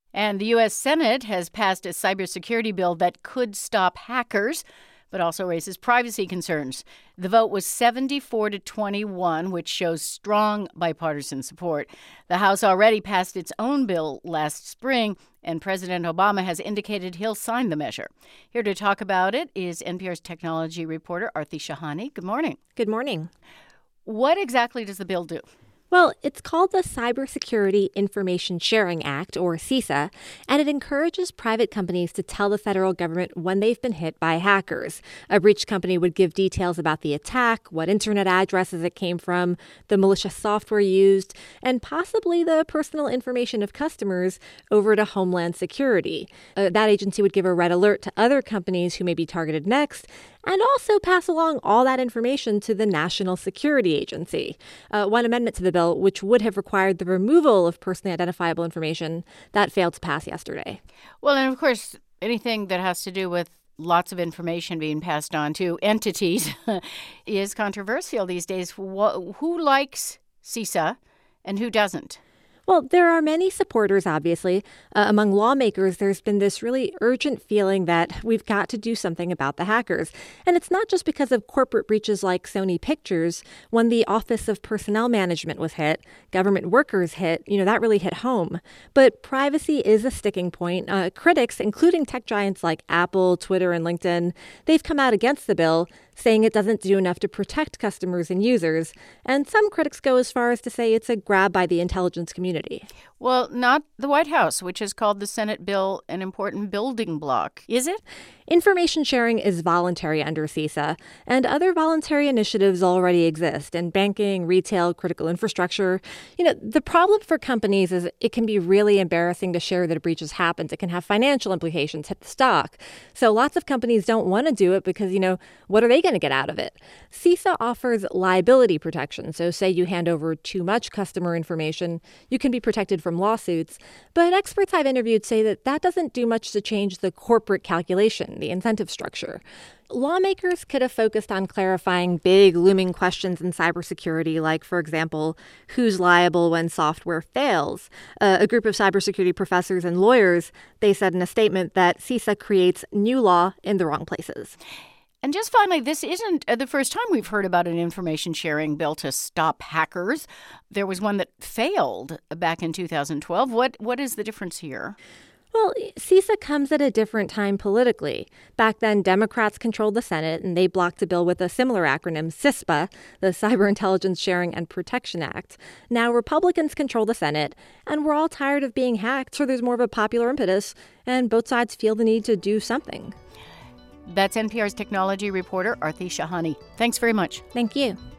And the U.S. Senate has passed a cybersecurity bill that could stop hackers, but also raises privacy concerns. The vote was 74-21, which shows strong bipartisan support. The House already passed its own bill last spring, and President Obama has indicated he'll sign the measure. Here to talk about it is NPR's technology reporter Aarti Shahani. Good morning. Good morning. What exactly does the bill do? Well, it's called the Cybersecurity Information Sharing Act, or CISA, and it encourages private companies to tell the federal government when they've been hit by hackers. A breached company would give details about the attack, what internet addresses it came from, the malicious software used, and possibly the personal information of customers over to Homeland Security. That agency would give a red alert to other companies who may be targeted next, and also pass along all that information to the National Security Agency. One amendment to the bill, which would have required the removal of personally identifiable information, that failed to pass yesterday. Well, and of course, anything that has to do with lots of information being passed on to entities is controversial these days. Who likes CISA and who doesn't? Well, there are many supporters, obviously. Among lawmakers, there's been this really urgent feeling that we've got to do something about the hackers. And it's not just because of corporate breaches like Sony Pictures. When the Office of Personnel Management was hit, government workers hit, that really hit home. But privacy is a sticking point. Critics, including tech giants like Apple, Twitter, and LinkedIn, they've come out against the bill, saying it doesn't do enough to protect customers and users. And some critics go as far as to say it's a grab by the intelligence community. Well, not the White House, which has called the Senate bill an important building block. Is it? Information sharing is voluntary under CISA, and other voluntary initiatives already exist in banking, retail, critical infrastructure. The problem for companies is it can be really embarrassing to share that a breach has happened. It can have financial implications, hit the stock. So lots of companies don't want to do it because, what are they going to get out of it? CISA offers liability protection. So say you hand over too much customer information, you can be protected from lawsuits. But experts I've interviewed say that doesn't do much to change the corporate calculation, the incentive structure. Lawmakers could have focused on clarifying big, looming questions in cybersecurity, like, for example, who's liable when software fails. A group of cybersecurity professors and lawyers, they said in a statement that CISA creates new law in the wrong places. And just finally, this isn't the first time we've heard about an information sharing bill to stop hackers. There was one that failed back in 2012. What is the difference here? Well, CISA comes at a different time politically. Back then, Democrats controlled the Senate, and they blocked a bill with a similar acronym, CISPA, the Cyber Intelligence Sharing and Protection Act. Now, Republicans control the Senate, and we're all tired of being hacked, so there's more of a popular impetus, and both sides feel the need to do something. That's NPR's technology reporter, Aarti Shahani. Thanks very much. Thank you.